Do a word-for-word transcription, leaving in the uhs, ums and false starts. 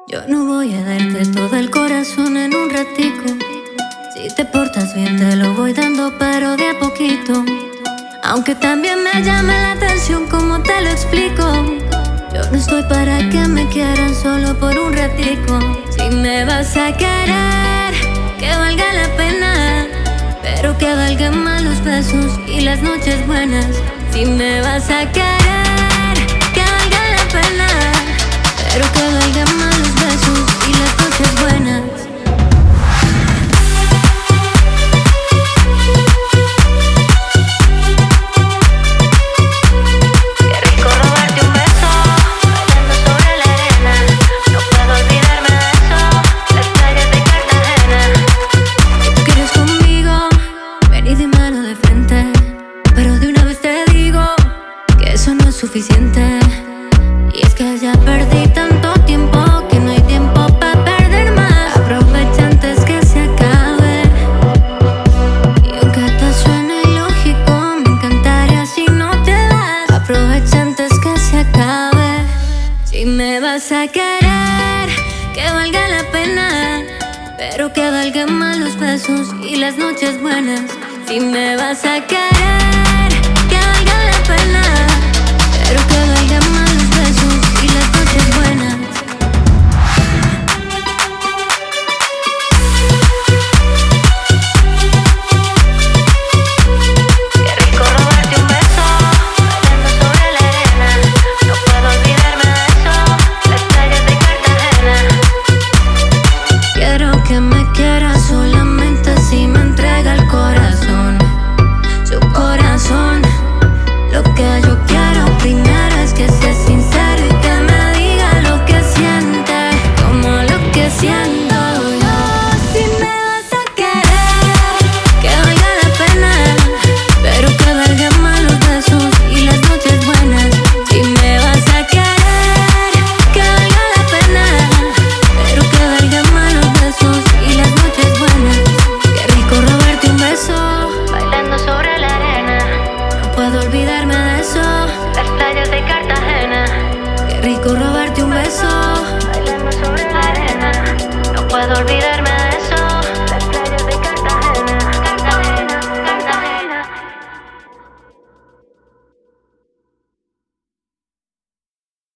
Yo no voy a darte todo el corazón en un ratico. Si te portas bien te lo voy dando, pero de a poquito. Aunque también me llame la atención como te lo explico. Yo no estoy para que me quieran solo por un ratico. Si me vas a querer, que valga la pena, pero que valgan más los besos y las noches buenas. Si me vas a querer, que valga la pena, pero que valgan más los besos y las noches buenas. Suficiente. Y es que ya perdí tanto tiempo que no hay tiempo para perder más. Aprovecha antes que se acabe. Y aunque te suene ilógico, me encantaría si no te vas. Aprovecha antes que se acabe. Si me vas a querer, que valga la pena, pero que valgan más los besos y las noches buenas. Si me vas a querer, que valga la pena, pero que valgan más los besos y las noches buenas. Qué rico robarte un beso, bailando sobre la arena. No puedo olvidarme de eso, las playas de Cartagena. Quiero que me quieras solamente si me entrega el corazón, su corazón. Lo que yo quiero primero es que sea sincero y que me diga lo que siente, como lo que siento yo. Si me vas a querer, que valga la pena, pero que valgan más los besos y las noches buenas. Si me vas a querer, que valga la pena, pero que valgan más los besos y las noches buenas. Qué rico robarte un beso, bailando sobre la arena. No puedo olvidarme de eso, las playas de Cartagena. Qué rico robarte un beso, bailando sobre la arena. No puedo olvidar